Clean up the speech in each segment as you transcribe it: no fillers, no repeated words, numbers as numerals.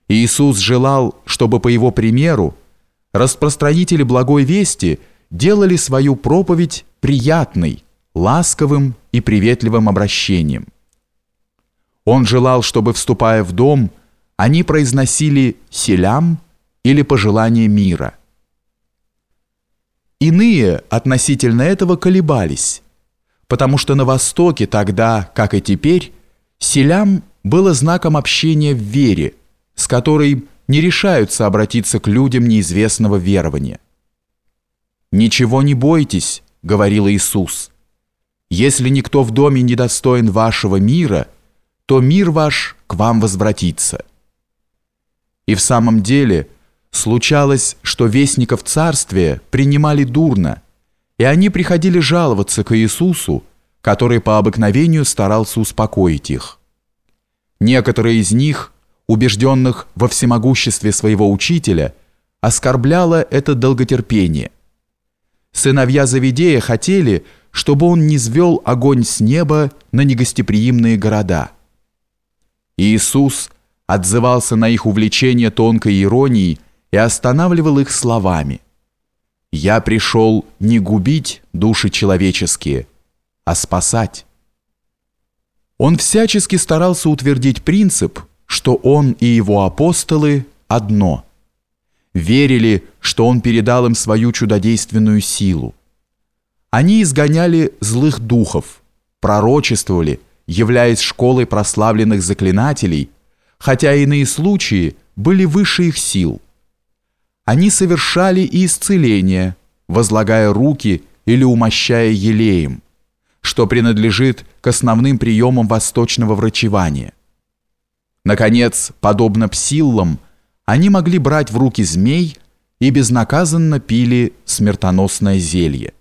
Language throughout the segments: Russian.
Иисус желал, чтобы по его примеру распространители благой вести делали свою проповедь приятной, ласковым и приветливым обращением. Он желал, чтобы, вступая в дом, они произносили «селям» или «пожелание мира». Иные относительно этого колебались, потому что на Востоке тогда, как и теперь, «селям» было знаком общения в вере, с которой не решаются обратиться к людям неизвестного верования. «Ничего не бойтесь», — говорил Иисус, — «если никто в доме не достоин вашего мира, то мир ваш к вам возвратится». И в самом деле случалось, что вестников царствия принимали дурно, и они приходили жаловаться к Иисусу, который по обыкновению старался успокоить их. Некоторые из них, убежденных во всемогуществе своего учителя, оскорбляло это долготерпение. Сыновья Завидея хотели, чтобы он низвел огонь с неба на негостеприимные города. Иисус отзывался на их увлечение тонкой иронией и останавливал их словами: «Я пришел не губить души человеческие, а спасать». Он всячески старался утвердить принцип, что он и его апостолы одно. Верили, что он передал им свою чудодейственную силу. Они изгоняли злых духов, пророчествовали, являясь школой прославленных заклинателей, хотя иные случаи были выше их сил. Они совершали и исцеление, возлагая руки или умощая елеем, что принадлежит к основным приемам восточного врачевания. Наконец, подобно псиллам, они могли брать в руки змей и безнаказанно пили смертоносное зелье.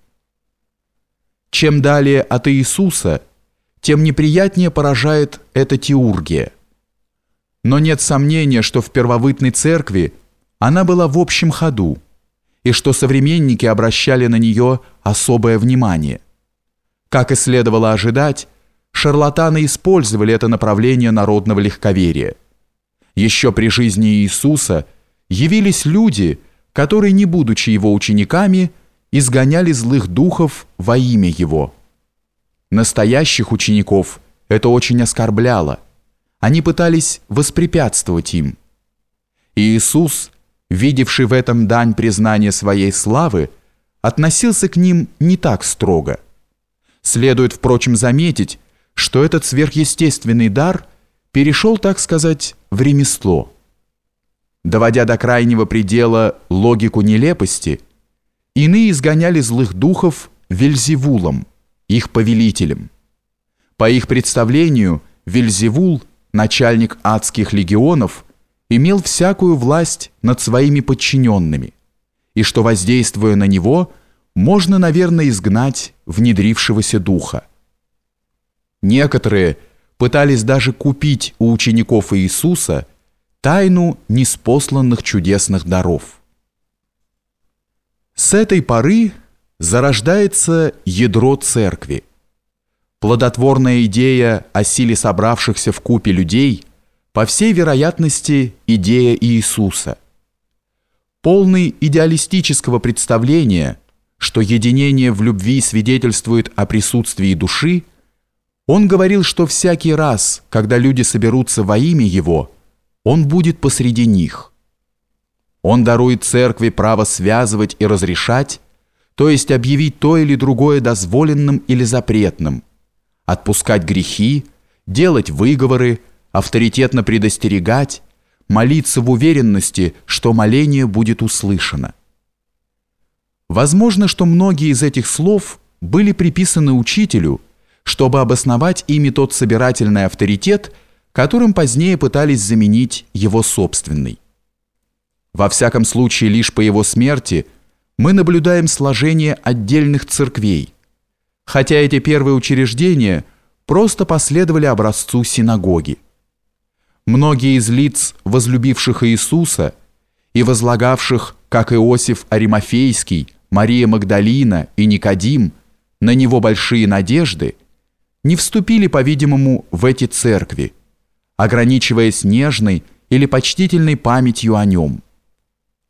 Чем далее от Иисуса, тем неприятнее поражает эта теургия. Но нет сомнения, что в первобытной церкви она была в общем ходу, и что современники обращали на нее особое внимание. Как и следовало ожидать, шарлатаны использовали это направление народного легковерия. Еще при жизни Иисуса явились люди, которые, не будучи его учениками, изгоняли злых духов во имя его. Настоящих учеников это очень оскорбляло. Они пытались воспрепятствовать им. Иисус, видевший в этом дань признания своей славы, относился к ним не так строго. Следует, впрочем, заметить, что этот сверхъестественный дар перешел, так сказать, в ремесло. Доводя до крайнего предела логику нелепости, иные изгоняли злых духов Вельзевулом, их повелителем. По их представлению, Вельзевул, начальник адских легионов, имел всякую власть над своими подчиненными, и что, воздействуя на него, можно, наверное, изгнать внедрившегося духа. Некоторые пытались даже купить у учеников Иисуса тайну ниспосланных чудесных даров. С этой поры зарождается ядро церкви. Плодотворная идея о силе собравшихся вкупе людей, по всей вероятности, идея Иисуса. Полный идеалистического представления, что единение в любви свидетельствует о присутствии души, он говорил, что всякий раз, когда люди соберутся во имя Его, Он будет посреди них. Он дарует церкви право связывать и разрешать, то есть объявить то или другое дозволенным или запретным, отпускать грехи, делать выговоры, авторитетно предостерегать, молиться в уверенности, что моление будет услышано. Возможно, что многие из этих слов были приписаны учителю, чтобы обосновать ими тот собирательный авторитет, которым позднее пытались заменить его собственный. Во всяком случае, лишь по его смерти мы наблюдаем сложение отдельных церквей, хотя эти первые учреждения просто последовали образцу синагоги. Многие из лиц, возлюбивших Иисуса и возлагавших, как Иосиф Аримафейский, Мария Магдалина и Никодим, на него большие надежды, не вступили, по-видимому, в эти церкви, ограничиваясь нежной или почтительной памятью о нем.